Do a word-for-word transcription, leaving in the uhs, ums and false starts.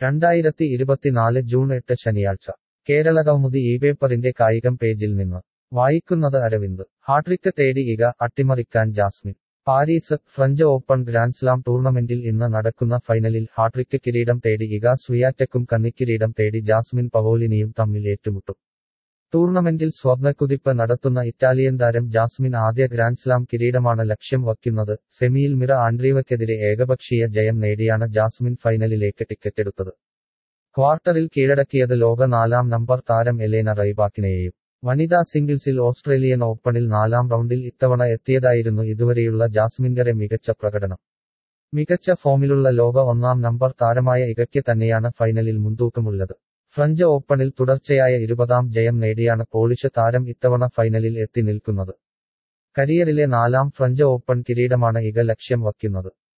രണ്ടായിരത്തി ഇരുപത്തിനാല് ജൂൺ എട്ട് ശനിയാഴ്ച കേരളകൗമുദി ഈ പേപ്പറിന്റെ കായികം പേജിൽ നിന്ന് വായിക്കുന്നത് അരവിന്ദ് ഹാട്രിക്ക് തേടി ഇഗ അട്ടിമറിക്കാൻ Jasmine Paris French Open grand slam ടൂർണമെന്റിൽ ഇന്ന് നടക്കുന്ന ഫൈനലിൽ ഹാട്രിക്ക് കിരീടം തേടി ഇഗ സ്വിയാറ്റെക്കും കന്നിക്കിരീടം തേടി ജാസ്മിൻ പവോലിനിയും തമ്മിൽ ഏറ്റുമുട്ടും ടൂർണമെന്റിൽ സ്വപ്നക്കുതിപ്പ് നടത്തുന്ന ഇറ്റാലിയൻ താരം ജാസ്മിൻ ആദ്യ ഗ്രാൻഡ്സ്ലാം കിരീടമാണ് ലക്ഷ്യം വയ്ക്കുന്നത് സെമിയിൽ മിറ ആൻഡ്രീവയ്ക്കെതിരെ ഏകപക്ഷീയ ജയം നേടിയാണ് ജാസ്മിൻ ഫൈനലിലേക്ക് ടിക്കറ്റെടുത്തത് ക്വാർട്ടറിൽ കീഴടക്കിയത് ലോക നാലാം നമ്പർ താരം എലേന റൈബാക്കിനെയും വനിതാ സിംഗിൾസിൽ ഓസ്ട്രേലിയൻ ഓപ്പണിൽ നാലാം റൗണ്ടിൽ ഇത്തവണ എത്തിയതായിരുന്നു ഇതുവരെയുള്ള ജാസ്മിൻഗറെ മികച്ച പ്രകടനം മികച്ച ഫോമിലുള്ള ലോക ഒന്നാം നമ്പർ താരമായ ഇഗയ്ക്ക് തന്നെയാണ് ഫൈനലിൽ മുൻതൂക്കമുള്ളത് ഫ്രഞ്ച് ഓപ്പണിൽ തുടർച്ചയായ ഇരുപതാം ജയം നേടിയാണ് പോളിഷ് താരം ഇത്തവണ ഫൈനലിൽ എത്തി നിൽക്കുന്നത് കരിയറിലെ നാലാം ഫ്രഞ്ച് ഓപ്പൺ കിരീടമാണ് ഇഗ ലക്ഷ്യം വയ്ക്കുന്നത്